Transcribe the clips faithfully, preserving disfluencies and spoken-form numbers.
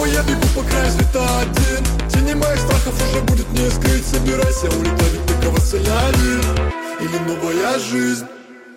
Снова я бегу по краю света один. Тени моих страхов уже будет не скрыть. Собирайся, улетай, ведь ты кровосоляри. Или новая жизнь.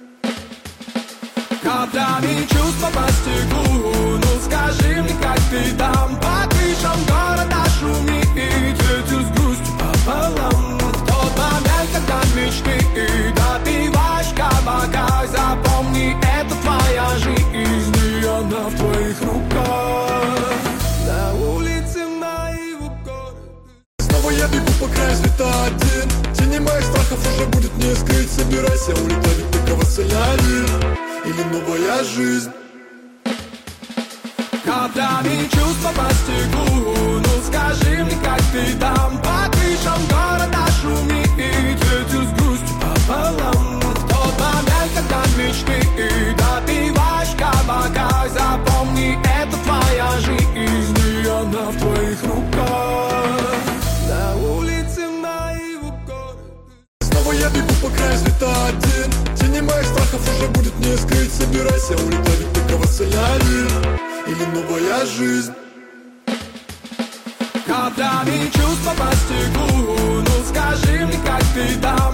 Каплями чувства по стеклу. Ну скажи мне, как ты там. По крышам города шумит ветер с грустью пополам. В тот момент, когда мечты допиваешь кабака, запомни, это твоя жизнь, и она в твоих руках. На улице моего города. Снова я бегу по краю света один. Тени моих страхов уже будет не скрыть. Собирайся, улетай, ведь ты кровосоляри. Или новая жизнь. Каплями чувства по стеклу. Ну скажи мне, как ты там. По крышам города шумит ветер с грустью пополам. В тот момент, когда мечты допиваешь кабака, запомни, это твоя жизнь, и она в твоих руках. На улице моего города. Снова я бегу по краю света один. Тени моих страхов уже будет не скрыть. Собирайся, улетай, ведь ты кровосоляри. Или новая жизнь. Каплями чувства по стеклу. Ну скажи мне, как ты там.